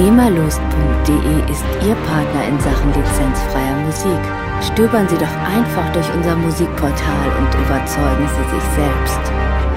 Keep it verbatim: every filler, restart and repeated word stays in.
GEMALost punkt de ist Ihr Partner in Sachen lizenzfreier Musik. Stöbern Sie doch einfach durch unser Musikportal und überzeugen Sie sich selbst.